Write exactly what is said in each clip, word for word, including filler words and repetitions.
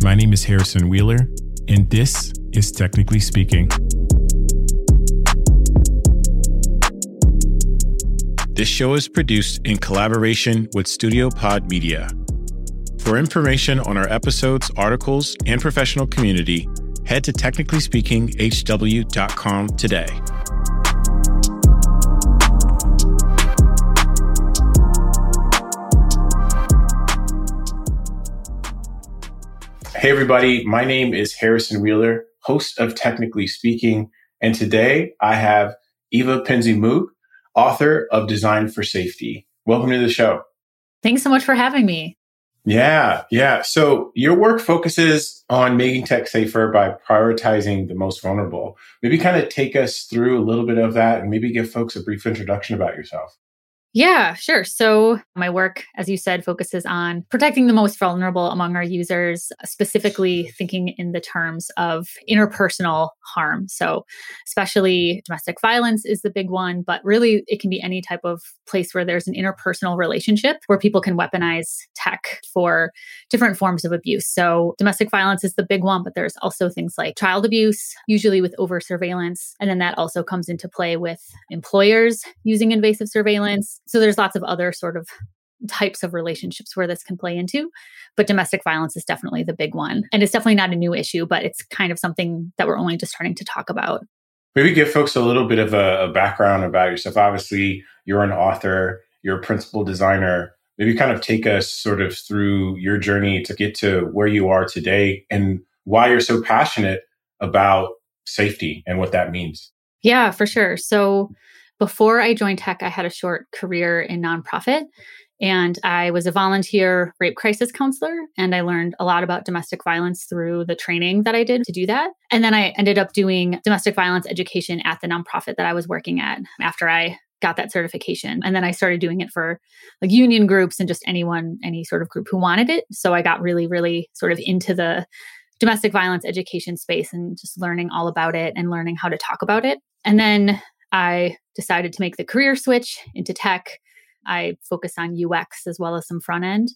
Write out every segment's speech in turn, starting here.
My name is Harrison Wheeler, and this is Technically Speaking. This show is produced in collaboration with Studio Pod Media. For information on our episodes, articles, and professional community, head to technically speaking h w dot com today. Hey everybody, my name is Harrison Wheeler, host of Technically Speaking, and today I have Eva Penzey-Moog, author of Design for Safety. Welcome to the show. Thanks so much for having me. Yeah, yeah. So your work focuses on making tech safer by prioritizing the most vulnerable. Maybe kind of take us through a little bit of that and maybe give folks a brief introduction about yourself. Yeah, sure. So my work, as you said, focuses on protecting the most vulnerable among our users, specifically thinking in the terms of interpersonal harm. So especially domestic violence is the big one, but really it can be any type of place where there's an interpersonal relationship where people can weaponize tech for different forms of abuse. So domestic violence is the big one, but there's also things like child abuse, usually with over surveillance. And then that also comes into play with employers using invasive surveillance. So there's lots of other sort of types of relationships where this can play into, but domestic violence is definitely the big one. And it's definitely not a new issue, but it's kind of something that we're only just starting to talk about. Maybe give folks a little bit of a, a background about yourself. Obviously, you're an author, you're a principal designer. Maybe kind of take us sort of through your journey to get to where you are today and why you're so passionate about safety and what that means. Yeah, for sure. So before I joined tech, I had a short career in nonprofit, and I was a volunteer rape crisis counselor, and I learned a lot about domestic violence through the training that I did to do that. And then I ended up doing domestic violence education at the nonprofit that I was working at after I got that certification. And then I started doing it for like union groups and just anyone, any sort of group who wanted it. So I got really, really sort of into the domestic violence education space and just learning all about it and learning how to talk about it. And then I decided to make the career switch into tech. I focused on U X as well as some front end.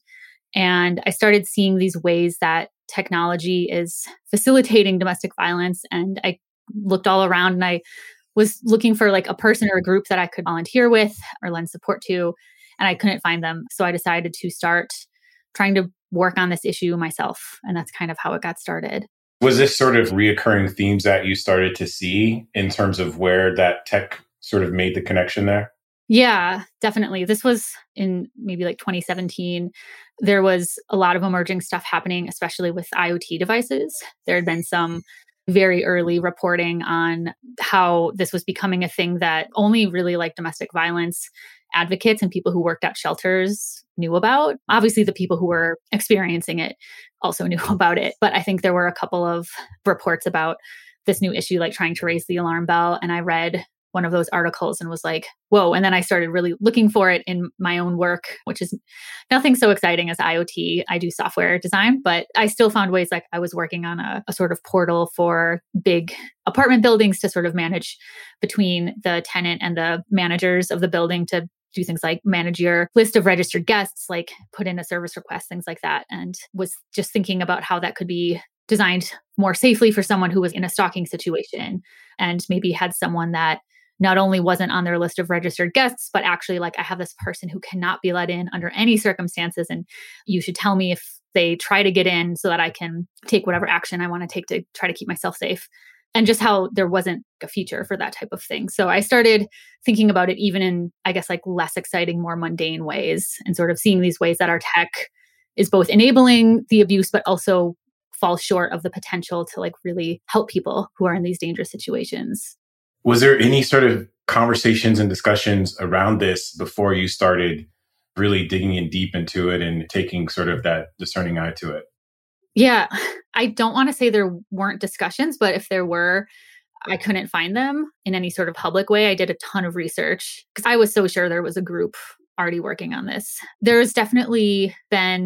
And I started seeing these ways that technology is facilitating domestic violence. And I looked all around and I was looking for like a person or a group that I could volunteer with or lend support to. And I couldn't find them. So I decided to start trying to work on this issue myself. And that's kind of how it got started. Was this sort of reoccurring themes that you started to see in terms of where that tech sort of made the connection there? Yeah, definitely. This was in maybe like twenty seventeen. There was a lot of emerging stuff happening, especially with IoT devices. There had been some very early reporting on how this was becoming a thing that only really like domestic violence advocates and people who worked at shelters knew about. Obviously, the people who were experiencing it also knew about it. But I think there were a couple of reports about this new issue, like trying to raise the alarm bell. And I read one of those articles and was like, whoa. And then I started really looking for it in my own work, which is nothing so exciting as IoT. I do software design, but I still found ways like I was working on a, a sort of portal for big apartment buildings to sort of manage between the tenant and the managers of the building to do things like manage your list of registered guests, like put in a service request, things like that. And was just thinking about how that could be designed more safely for someone who was in a stalking situation and maybe had someone that not only wasn't on their list of registered guests, but actually like, I have this person who cannot be let in under any circumstances. And you should tell me if they try to get in so that I can take whatever action I want to take to try to keep myself safe. And just how there wasn't a feature for that type of thing. So I started thinking about it even in, I guess, like less exciting, more mundane ways, and sort of seeing these ways that our tech is both enabling the abuse, but also falls short of the potential to like really help people who are in these dangerous situations. Was there any sort of conversations and discussions around this before you started really digging in deep into it and taking sort of that discerning eye to it? Yeah, I don't want to say there weren't discussions, but if there were, I couldn't find them in any sort of public way. I did a ton of research because I was so sure there was a group already working on this. There's definitely been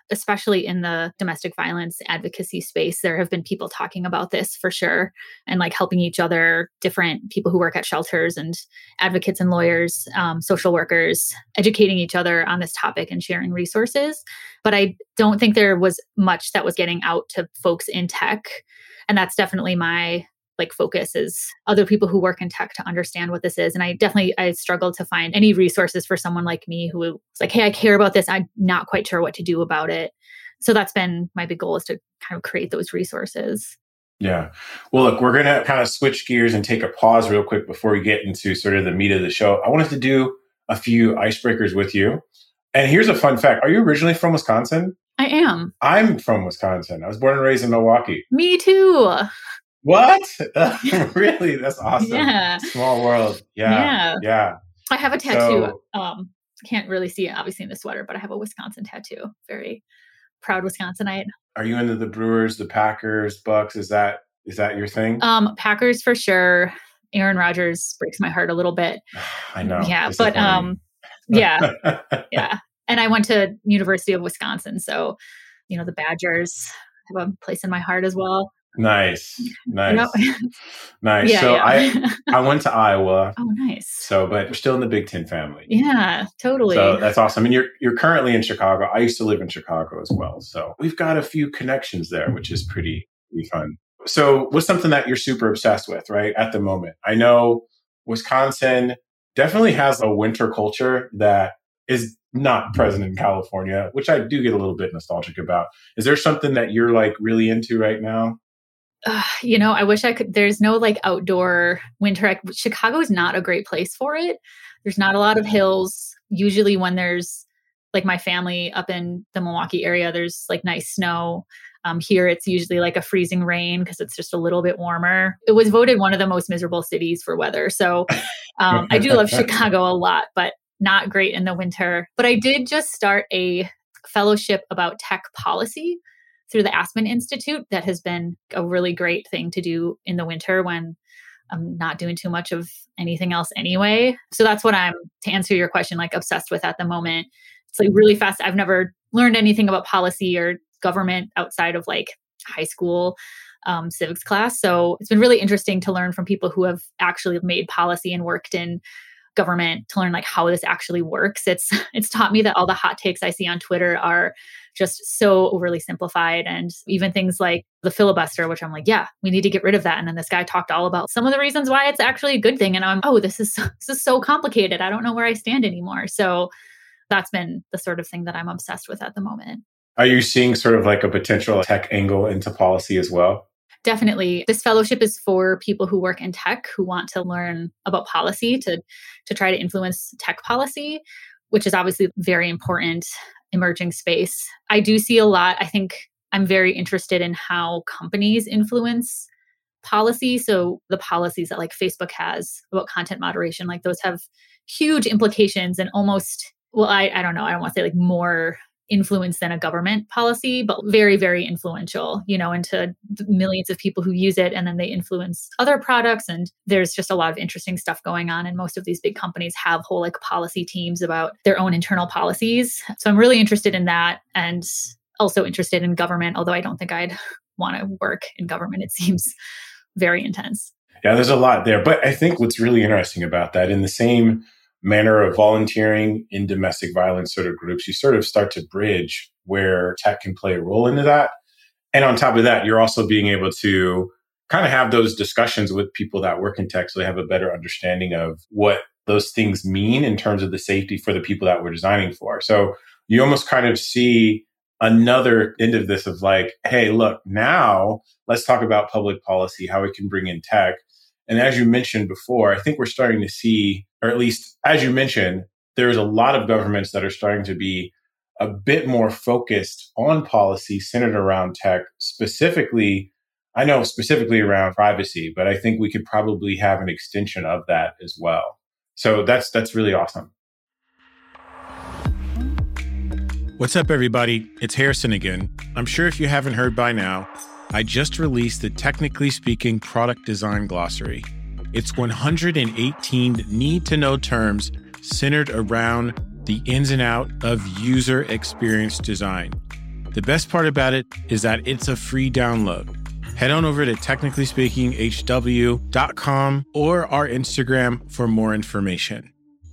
especially in the domestic violence advocacy space, there have been people talking about this for sure and like helping each other, different people who work at shelters and advocates and lawyers, um, social workers, educating each other on this topic and sharing resources. But I don't think there was much that was getting out to folks in tech. And that's definitely my like focus is other people who work in tech to understand what this is. And I definitely, I struggled to find any resources for someone like me who was like, hey, I care about this. I'm not quite sure what to do about it. So that's been my big goal is to kind of create those resources. Yeah. Well, look, we're going to kind of switch gears and take a pause real quick before we get into sort of the meat of the show. I wanted to do a few icebreakers with you. And here's a fun fact. Are you originally from Wisconsin? I am. I'm from Wisconsin. I was born and raised in Milwaukee. Me too. What? Really? That's awesome. Yeah. Small world. Yeah. Yeah. Yeah. I have a tattoo. So, um, can't really see it obviously in the sweater, but I have a Wisconsin tattoo. Very proud Wisconsinite. Are you into the Brewers, the Packers, Bucks? Is that is that your thing? Um, Packers for sure. Aaron Rodgers breaks my heart a little bit. I know. Yeah, but um, yeah, yeah. And I went to University of Wisconsin, so you know the Badgers have a place in my heart as well. Nice, nice, you know? Nice. Yeah, so yeah. I I went to Iowa. Oh, nice. So, but we're still in the Big Ten family. Yeah, totally. So that's awesome. And you're you're currently in Chicago. I used to live in Chicago as well. So we've got a few connections there, which is pretty, pretty fun. So what's something that you're super obsessed with, right, at the moment? I know Wisconsin definitely has a winter culture that is not present in California, which I do get a little bit nostalgic about. Is there something that you're like really into right now? Uh, you know, I wish I could. There's no like outdoor winter. I, Chicago is not a great place for it. There's not a lot of hills. Usually when there's like my family up in the Milwaukee area, there's like nice snow. Um, here, it's usually like a freezing rain because it's just a little bit warmer. It was voted one of the most miserable cities for weather. So um, I do love Chicago a lot, but not great in the winter. But I did just start a fellowship about tech policy through the Aspen Institute. That has been a really great thing to do in the winter when I'm not doing too much of anything else anyway. So that's what I'm, to answer your question, like obsessed with at the moment. It's like really fast. I've never learned anything about policy or government outside of like high school um, civics class. So it's been really interesting to learn from people who have actually made policy and worked in government to learn like how this actually works. It's it's taught me that all the hot takes I see on Twitter are just so overly simplified, and even things like the filibuster, which I'm like, yeah, we need to get rid of that. And then this guy talked all about some of the reasons why it's actually a good thing, and I'm, oh, this is this is so complicated. I don't know where I stand anymore. So that's been the sort of thing that I'm obsessed with at the moment. Are you seeing sort of like a potential tech angle into policy as well? Definitely. This fellowship is for people who work in tech who want to learn about policy to, to try to influence tech policy, which is obviously very important emerging space. I do see a lot. I think I'm very interested in how companies influence policy. So the policies that like Facebook has about content moderation, like those have huge implications and almost, well, I, I don't know, I don't want to say like more influence than a government policy, but very, very influential, you know, into millions of people who use it. And then they influence other products. And there's just a lot of interesting stuff going on. And most of these big companies have whole like policy teams about their own internal policies. So I'm really interested in that, and also interested in government, although I don't think I'd want to work in government. It seems very intense. Yeah, there's a lot there. But I think what's really interesting about that, in the same manner of volunteering in domestic violence sort of groups, you sort of start to bridge where tech can play a role into that. And on top of that, you're also being able to kind of have those discussions with people that work in tech so they have a better understanding of what those things mean in terms of the safety for the people that we're designing for. So you almost kind of see another end of this of like, hey, look, now let's talk about public policy, how we can bring in tech. And as you mentioned before, I think we're starting to see, or at least as you mentioned, there's a lot of governments that are starting to be a bit more focused on policy centered around tech, specifically, I know specifically around privacy, but I think we could probably have an extension of that as well. So that's that's really awesome. What's up, everybody? It's Harrison again. I'm sure if you haven't heard by now, I just released the Technically Speaking Product Design Glossary. It's one hundred eighteen need-to-know terms centered around the ins and out of user experience design. The best part about it is that it's a free download. Head on over to technically speaking h w dot com or our Instagram for more information.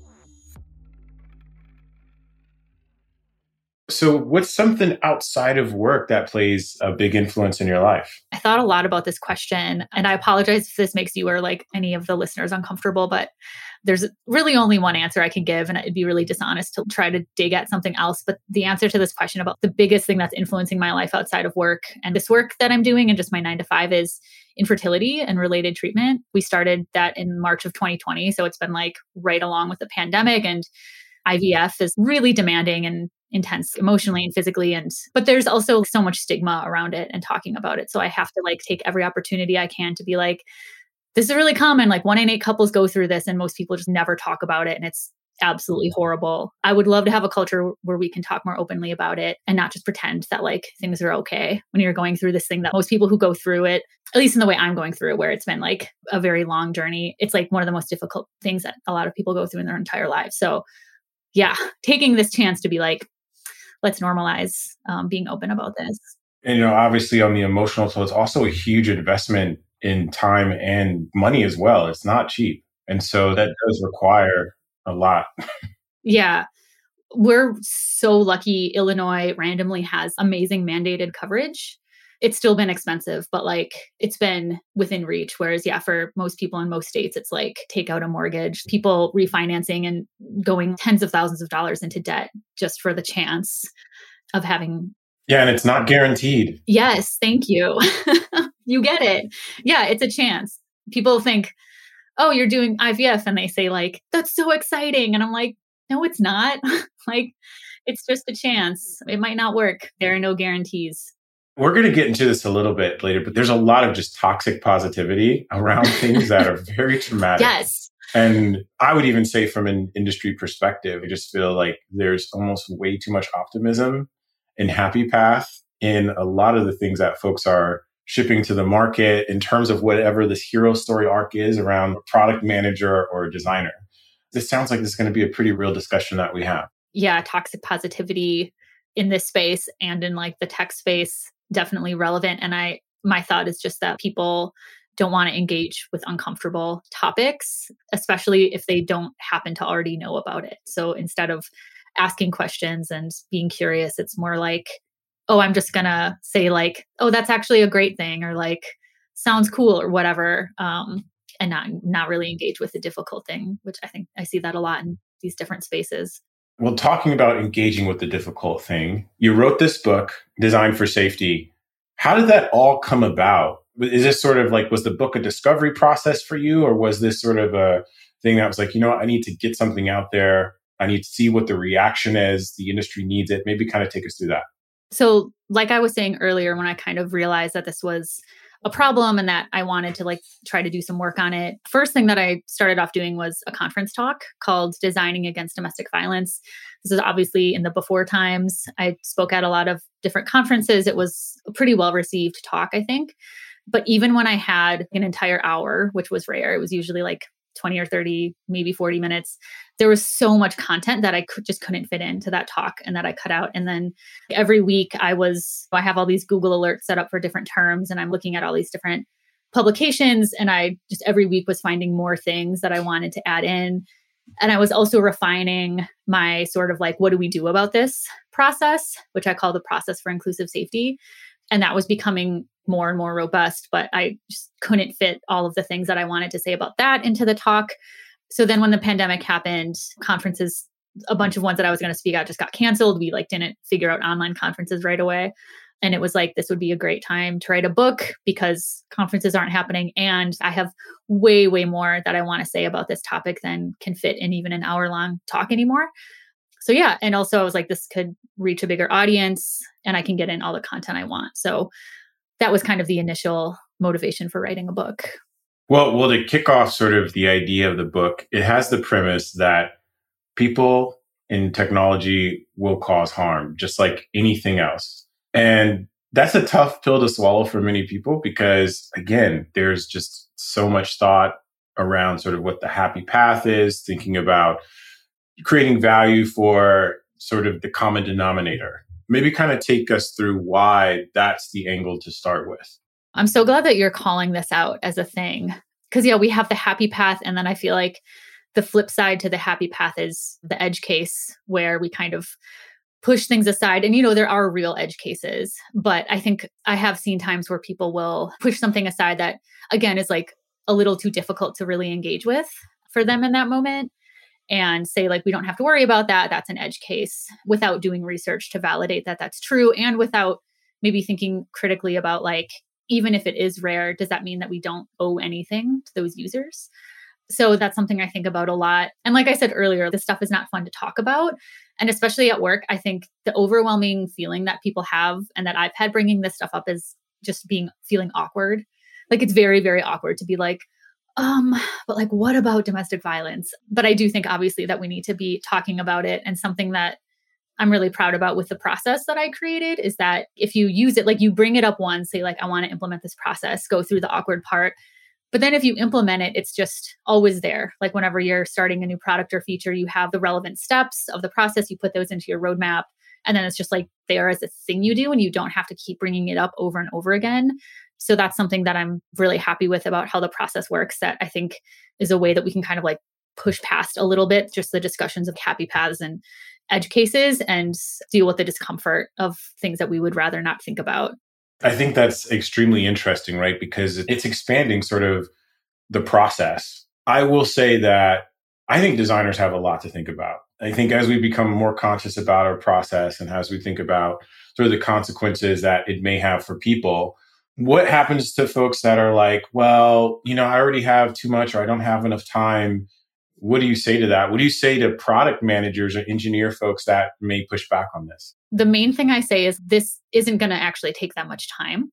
So what's something outside of work that plays a big influence in your life? I thought a lot about this question, and I apologize if this makes you or like any of the listeners uncomfortable, but there's really only one answer I can give, and it'd be really dishonest to try to dig at something else. But the answer to this question about the biggest thing that's influencing my life outside of work and this work that I'm doing and just my nine to five is infertility and related treatment. We started that in March of twenty twenty. So it's been like right along with the pandemic, and I V F is really demanding and intense emotionally and physically. And, but there's also so much stigma around it and talking about it. So I have to like take every opportunity I can to be like, this is really common. Like one in eight couples go through this and most people just never talk about it. And it's absolutely horrible. I would love to have a culture where we can talk more openly about it and not just pretend that like things are okay when you're going through this thing that most people who go through it, at least in the way I'm going through it, where it's been like a very long journey. It's like one of the most difficult things that a lot of people go through in their entire lives. So yeah, taking this chance to be like, let's normalize um, being open about this. And, you know, obviously on the emotional, so it's also a huge investment in time and money as well. It's not cheap. And so that does require a lot. Yeah. We're so lucky Illinois randomly has amazing mandated coverage. It's still been expensive, but like it's been within reach. Whereas, yeah, for most people in most states, it's like take out a mortgage, people refinancing and going tens of thousands of dollars into debt just for the chance of having. Yeah. And it's not guaranteed. Yes. Thank you. You get it. Yeah. It's a chance. People think, oh, you're doing I V F. And they say like, that's so exciting. And I'm like, no, it's not. Like, it's just a chance. It might not work. There are no guarantees. We're going to get into this a little bit later, but there's a lot of just toxic positivity around things that are very traumatic. Yes. And I would even say from an industry perspective, I just feel like there's almost way too much optimism and happy path in a lot of the things that folks are shipping to the market in terms of whatever this hero story arc is around a product manager or a designer. This sounds like this is going to be a pretty real discussion that we have. Yeah, toxic positivity in this space and in like the tech space, definitely relevant. And I, my thought is just that people don't want to engage with uncomfortable topics, especially if they don't happen to already know about it. So instead of asking questions and being curious, it's more like, oh, I'm just going to say like, oh, that's actually a great thing, or like, sounds cool or whatever. Um, and not, not really engage with the difficult thing, which I think I see that a lot in these different spaces. Well, talking about engaging with the difficult thing, you wrote this book, Design for Safety. How did that all come about? Is this sort of like, was the book a discovery process for you? Or was this sort of a thing that was like, you know what, I need to get something out there. I need to see what the reaction is. The industry needs it. Maybe kind of take us through that. So like I was saying earlier, when I kind of realized that this was a problem and that I wanted to like try to do some work on it, first thing that I started off doing was a conference talk called Designing Against Domestic Violence. This is obviously in the before times. I spoke at a lot of different conferences. It was a pretty well-received talk, I think. But even when I had an entire hour, which was rare, it was usually like twenty or thirty, maybe forty minutes, there was so much content that I could just couldn't fit into that talk and that I cut out. And then every week I was, I have all these Google alerts set up for different terms, and I'm looking at all these different publications. And I just every week was finding more things that I wanted to add in. And I was also refining my sort of like, what do we do about this process, which I call the process for inclusive safety. And that was becoming more and more robust, but I just couldn't fit all of the things that I wanted to say about that into the talk. So then when the pandemic happened, conferences, a bunch of ones that I was going to speak at just got canceled. We like didn't figure out online conferences right away. And it was like, this would be a great time to write a book because conferences aren't happening. And I have way, way more that I want to say about this topic than can fit in even an hour long talk anymore. So yeah. And also I was like, this could reach a bigger audience and I can get in all the content I want. So that was kind of the initial motivation for writing a book. Well, well, to kick off sort of the idea of the book, it has the premise that people in technology will cause harm, just like anything else. And that's a tough pill to swallow for many people because, again, there's just so much thought around sort of what the happy path is, thinking about creating value for sort of the common denominator. Maybe kind of take us through why that's the angle to start with. I'm so glad that you're calling this out as a thing. Because, yeah, we have the happy path. And then I feel like the flip side to the happy path is the edge case, where we kind of push things aside. And, you know, there are real edge cases. But I think I have seen times where people will push something aside that, again, is like a little too difficult to really engage with for them in that moment, and say, like, we don't have to worry about that. That's an edge case, without doing research to validate that that's true, and without maybe thinking critically about, like, even if it is rare, does that mean that we don't owe anything to those users? So that's something I think about a lot. And like I said earlier, this stuff is not fun to talk about. And especially at work, I think the overwhelming feeling that people have, and that I've had bringing this stuff up, is just being feeling awkward. Like, it's very, very awkward to be like, um, but like, what about domestic violence? But I do think obviously that we need to be talking about it. And something that I'm really proud about with the process that I created is that if you use it, like, you bring it up once, say like, I want to implement this process, go through the awkward part. But then if you implement it, it's just always there. Like, whenever you're starting a new product or feature, you have the relevant steps of the process, you put those into your roadmap, and then it's just like there as a thing you do, and you don't have to keep bringing it up over and over again. So that's something that I'm really happy with about how the process works, that I think is a way that we can kind of like push past a little bit just the discussions of happy paths and edge cases, and deal with the discomfort of things that we would rather not think about. I think that's extremely interesting, right? Because it's expanding sort of the process. I will say that I think designers have a lot to think about. I think as we become more conscious about our process, and as we think about sort of the consequences that it may have for people, what happens to folks that are like, well, you know, I already have too much, or I don't have enough time. What do you say to that? What do you say to product managers or engineer folks that may push back on this? The main thing I say is this isn't going to actually take that much time.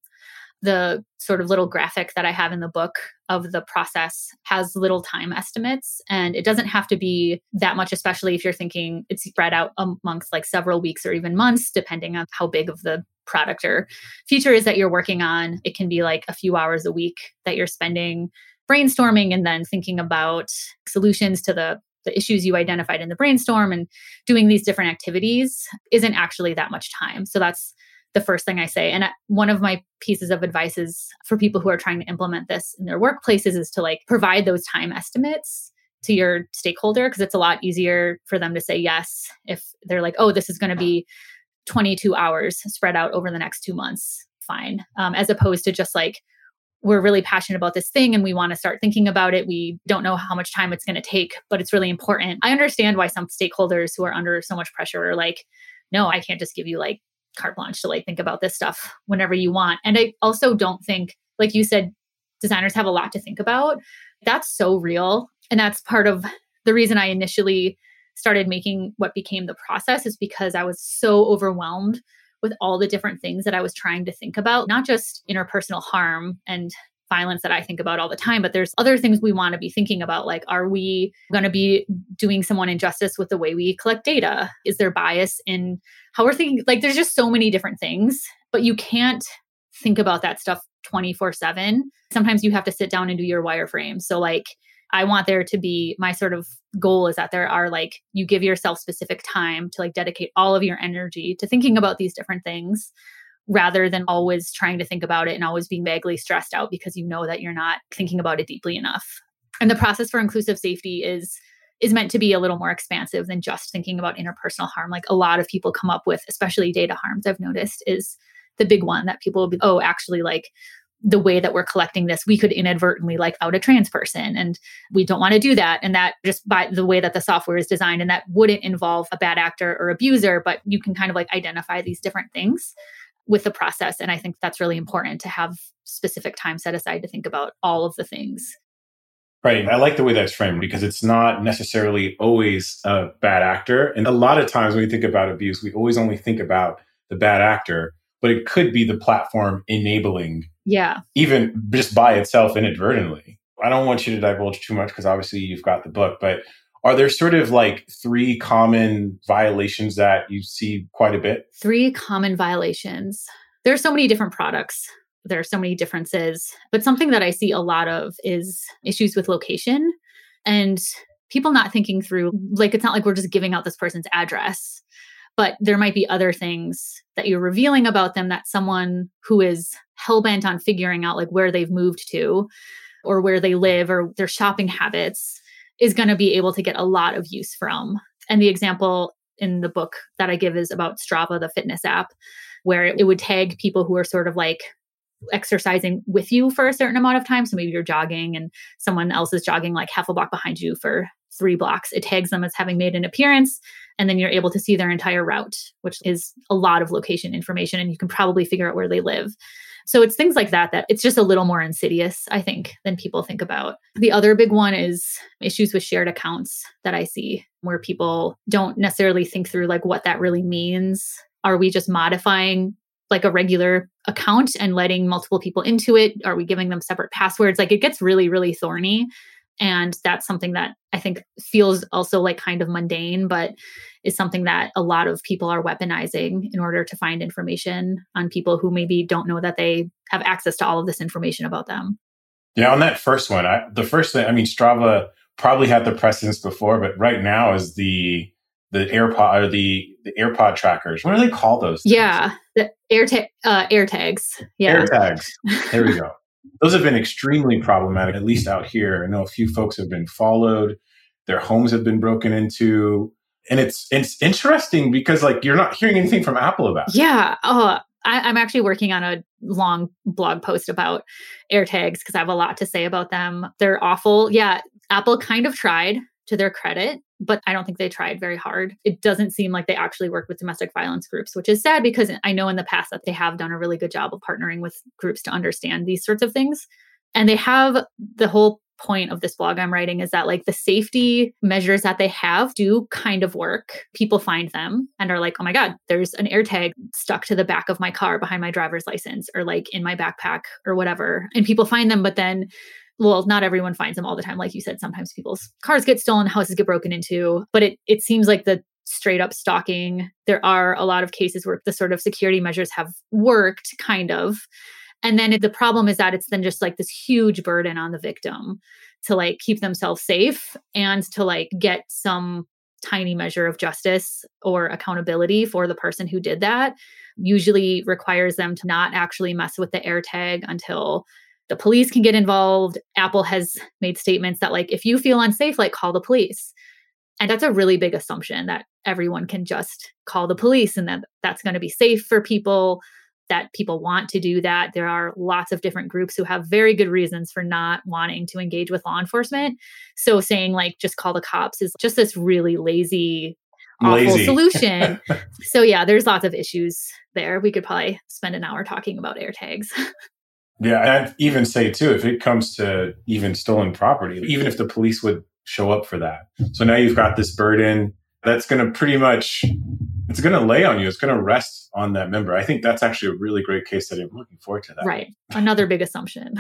The sort of little graphic that I have in the book of the process has little time estimates, and it doesn't have to be that much, especially if you're thinking it's spread out amongst like several weeks or even months, depending on how big of the product or feature is that you're working on. It can be like a few hours a week that you're spending brainstorming and then thinking about solutions to the, the issues you identified in the brainstorm, and doing these different activities isn't actually that much time. So that's the first thing I say. And one of my pieces of advice is for people who are trying to implement this in their workplaces is to like provide those time estimates to your stakeholder, because it's a lot easier for them to say yes if they're like, oh, this is going to be twenty-two hours spread out over the next two months. Fine. Um, as opposed to just like, we're really passionate about this thing and we want to start thinking about it. We don't know how much time it's going to take, but it's really important. I understand why some stakeholders who are under so much pressure are like, no, I can't just give you like carte blanche to like think about this stuff whenever you want. And I also don't think, like you said, designers have a lot to think about. That's so real. And that's part of the reason I initially started making what became the process, is because I was so overwhelmed with all the different things that I was trying to think about, not just interpersonal harm and violence that I think about all the time, but there's other things we want to be thinking about. Like, are we going to be doing someone injustice with the way we collect data? Is there bias in how we're thinking? Like, there's just so many different things, but you can't think about that stuff twenty-four seven. Sometimes you have to sit down and do your wireframe. So like, I want there to be, my sort of goal is that there are like, you give yourself specific time to like dedicate all of your energy to thinking about these different things, rather than always trying to think about it and always being vaguely stressed out because you know that you're not thinking about it deeply enough. And the process for inclusive safety is is meant to be a little more expansive than just thinking about interpersonal harm. Like, a lot of people come up with, especially data harms, I've noticed, is the big one that people will be, oh, actually, like, the way that we're collecting this, we could inadvertently like out a trans person, and we don't want to do that. And that just by the way that the software is designed, and that wouldn't involve a bad actor or abuser, but you can kind of like identify these different things with the process. And I think that's really important, to have specific time set aside to think about all of the things. Right. I like the way that's framed, because it's not necessarily always a bad actor. And a lot of times when we think about abuse, we always only think about the bad actor, but it could be the platform enabling. Yeah. Even just by itself inadvertently. I don't want you to divulge too much, because obviously you've got the book, but are there sort of like three common violations that you see quite a bit? Three common violations. There are so many different products. There are so many differences, but something that I see a lot of is issues with location, and people not thinking through, like, it's not like we're just giving out this person's address, but there might be other things that you're revealing about them that someone who is hell-bent on figuring out like where they've moved to or where they live or their shopping habits is going to be able to get a lot of use from. And the example in the book that I give is about Strava, the fitness app, where it would tag people who are sort of like exercising with you for a certain amount of time. So maybe you're jogging and someone else is jogging like half a block behind you for three blocks. It tags them as having made an appearance, and then you're able to see their entire route, which is a lot of location information, and you can probably figure out where they live. So it's things like that, that it's just a little more insidious, I think, than people think about. The other big one is issues with shared accounts that I see where people don't necessarily think through like what that really means. Are we just modifying like a regular account and letting multiple people into it? Are we giving them separate passwords? Like it gets really, really thorny. And that's something that I think feels also like kind of mundane, but is something that a lot of people are weaponizing in order to find information on people who maybe don't know that they have access to all of this information about them. Yeah, on that first one, I, the first thing, I mean, Strava probably had the precedence before, but right now is the the AirPod or the, the AirPod trackers. What do they call those things? Yeah, the air ta- uh, air tags. Yeah, air tags. There we go. Those have been extremely problematic, at least out here. I know a few folks have been followed. Their homes have been broken into. And it's it's interesting because like you're not hearing anything from Apple about it. Yeah. Oh, I, I'm actually working on a long blog post about AirTags because I have a lot to say about them. They're awful. Yeah. Apple kind of tried, to their credit, but I don't think they tried very hard. It doesn't seem like they actually work with domestic violence groups, which is sad because I know in the past that they have done a really good job of partnering with groups to understand these sorts of things. And they have the whole point of this blog I'm writing is that like the safety measures that they have do kind of work. People find them and are like, oh my God, there's an AirTag stuck to the back of my car behind my driver's license or like in my backpack or whatever. And people find them, but then, well, not everyone finds them all the time. Like you said, sometimes people's cars get stolen, houses get broken into, but it it seems like the straight up stalking, there are a lot of cases where the sort of security measures have worked kind of. And then the problem is that it's then just like this huge burden on the victim to like keep themselves safe and to like get some tiny measure of justice or accountability for the person who did that. Usually requires them to not actually mess with the AirTag until the police can get involved. Apple has made statements that like, if you feel unsafe, like call the police. And that's a really big assumption that everyone can just call the police and that that's going to be safe for people, that people want to do that. There are lots of different groups who have very good reasons for not wanting to engage with law enforcement. So saying like, just call the cops is just this really lazy, awful Lazy. solution. So yeah, there's lots of issues there. We could probably spend an hour talking about AirTags. Yeah, and I'd even say too, if it comes to even stolen property, even if the police would show up for that. So now you've got this burden that's going to pretty much, it's going to lay on you. It's going to rest on that member. I think that's actually a really great case study. I'm looking forward to that. Right. Another big assumption.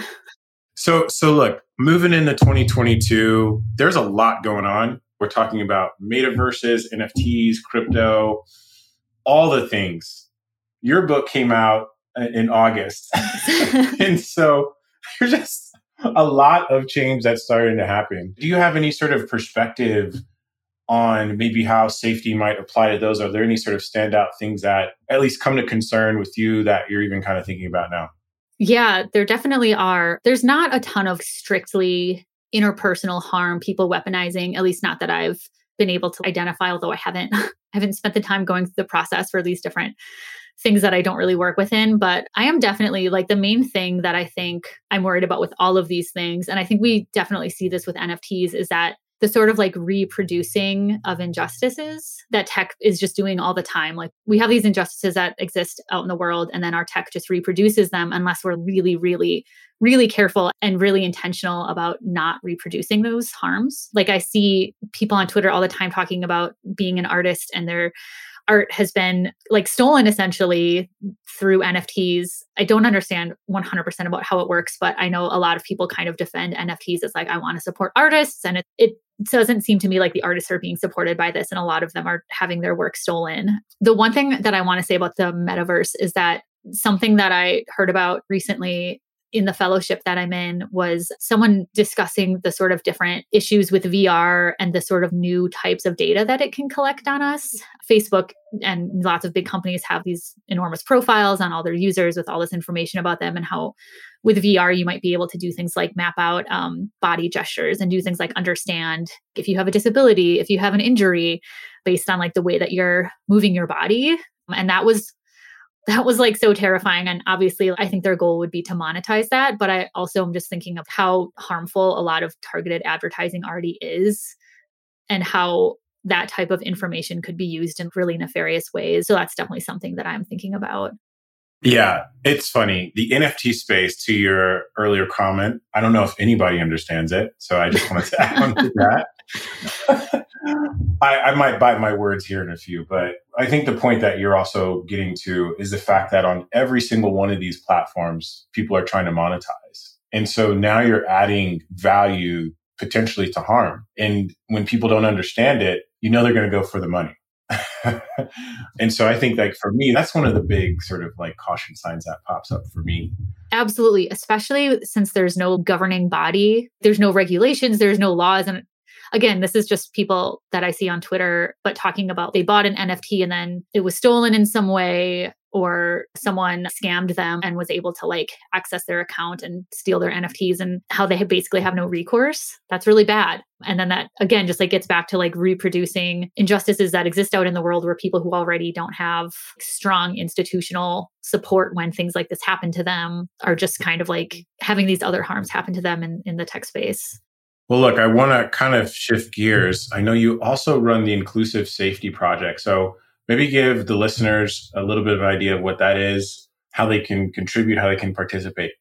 So, so look, moving into twenty twenty-two, there's a lot going on. We're talking about metaverses, N F Ts, crypto, all the things. Your book came out in August. And so there's just a lot of change that's starting to happen. Do you have any sort of perspective on maybe how safety might apply to those? Are there any sort of standout things that at least come to concern with you that you're even kind of thinking about now? Yeah, there definitely are. There's not a ton of strictly interpersonal harm, people weaponizing, at least not that I've been able to identify, although I haven't, I haven't spent the time going through the process for these different things that I don't really work within. But I am definitely like the main thing that I think I'm worried about with all of these things. And I think we definitely see this with N F Ts is that the sort of like reproducing of injustices that tech is just doing all the time. Like we have these injustices that exist out in the world and then our tech just reproduces them unless we're really, really, really careful and really intentional about not reproducing those harms. Like I see people on Twitter all the time talking about being an artist and their art has been like stolen essentially through N F Ts. I don't understand one hundred percent about how it works, but I know a lot of people kind of defend N F Ts as like, I want to support artists. And it, it doesn't seem to me like the artists are being supported by this. And a lot of them are having their work stolen. The one thing that I want to say about the metaverse is that something that I heard about recently in the fellowship that I'm in was someone discussing the sort of different issues with V R and the sort of new types of data that it can collect on us. Facebook and lots of big companies have these enormous profiles on all their users with all this information about them, and how with V R, you might be able to do things like map out um, body gestures and do things like understand if you have a disability, if you have an injury, based on like the way that you're moving your body. And that was That was like so terrifying. And obviously, I think their goal would be to monetize that. But I also am just thinking of how harmful a lot of targeted advertising already is, and how that type of information could be used in really nefarious ways. So that's definitely something that I'm thinking about. Yeah, it's funny. The N F T space, to your earlier comment, I don't know if anybody understands it. So I just wanted to add on to that. I, I might bite my words here in a few, but I think the point that you're also getting to is the fact that on every single one of these platforms, people are trying to monetize. And so now you're adding value potentially to harm. And when people don't understand it, you know they're going to go for the money. And so I think like for me, that's one of the big sort of like caution signs that pops up for me. Absolutely. Especially since there's no governing body, there's no regulations, there's no laws. And again, this is just people that I see on Twitter, but talking about they bought an N F T and then it was stolen in some way, or someone scammed them and was able to like access their account and steal their N F Ts, and how they basically have no recourse. That's really bad. And then that, again, just like gets back to like reproducing injustices that exist out in the world where people who already don't have strong institutional support when things like this happen to them are just kind of like having these other harms happen to them in, in the tech space. Well, look, I want to kind of shift gears. I know you also run the Inclusive Safety Project. So maybe give the listeners a little bit of an idea of what that is, how they can contribute, how they can participate.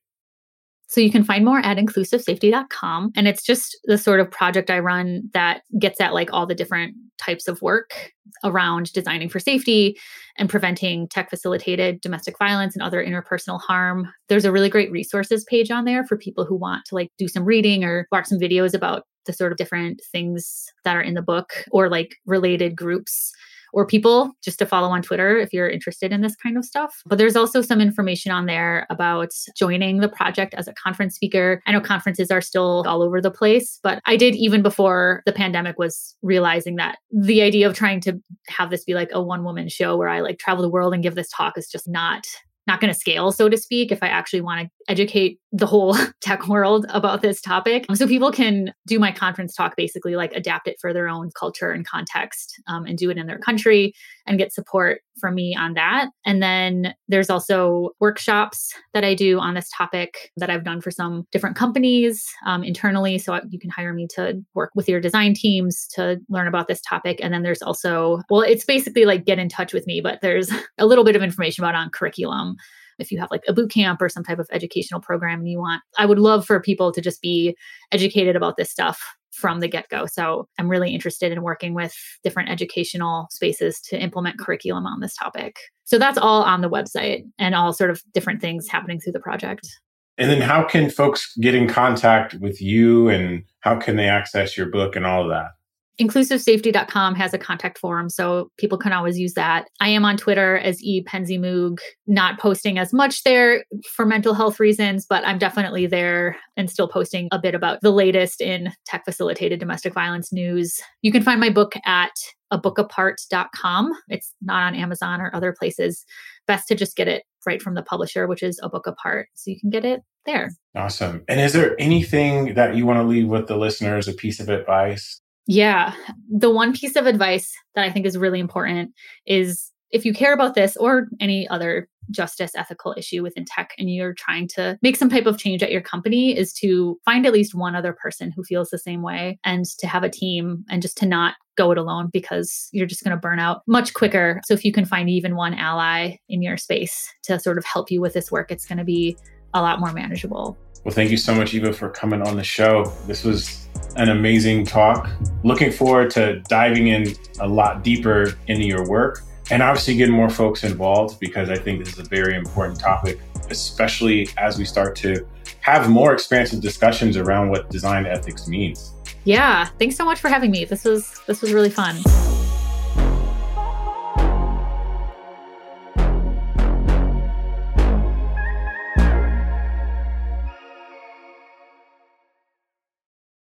So you can find more at inclusive safety dot com. And it's just the sort of project I run that gets at like all the different types of work around designing for safety and preventing tech facilitated domestic violence and other interpersonal harm. There's a really great resources page on there for people who want to like do some reading or watch some videos about the sort of different things that are in the book, or like related groups or people, just to follow on Twitter if you're interested in this kind of stuff. But there's also some information on there about joining the project as a conference speaker. I know conferences are still all over the place, but I did even before the pandemic was realizing that the idea of trying to have this be like a one woman show where I like travel the world and give this talk is just not not going to scale, so to speak, if I actually want to educate the whole tech world about this topic. So people can do my conference talk, basically like adapt it for their own culture and context, um, and do it in their country and get support from me on that. And then there's also workshops that I do on this topic that I've done for some different companies um, internally. So you can hire me to work with your design teams to learn about this topic. And then there's also, well, it's basically like get in touch with me, but there's a little bit of information about on curriculum. If you have like a boot camp or some type of educational program and you want, I would love for people to just be educated about this stuff from the get-go. So I'm really interested in working with different educational spaces to implement curriculum on this topic. So that's all on the website and all sort of different things happening through the project. And then how can folks get in contact with you, and how can they access your book and all of that? inclusive safety dot com has a contact form, so people can always use that. I am on Twitter as E Penziemug, not posting as much there for mental health reasons, but I'm definitely there and still posting a bit about the latest in tech facilitated domestic violence news. You can find my book at a book apart dot com. It's not on Amazon or other places. Best to just get it right from the publisher, which is A Book Apart. So you can get it there. Awesome. And is there anything that you want to leave with the listeners, a piece of advice? Yeah. The one piece of advice that I think is really important is if you care about this or any other justice ethical issue within tech and you're trying to make some type of change at your company, is to find at least one other person who feels the same way, and to have a team, and just to not go it alone, because you're just going to burn out much quicker. So if you can find even one ally in your space to sort of help you with this work, it's going to be a lot more manageable. Well, thank you so much, Eva, for coming on the show. This was an amazing talk. Looking forward to diving in a lot deeper into your work and obviously getting more folks involved, because I think this is a very important topic, especially as we start to have more expansive discussions around what design ethics means. Yeah. Thanks so much for having me. This was, this was really fun.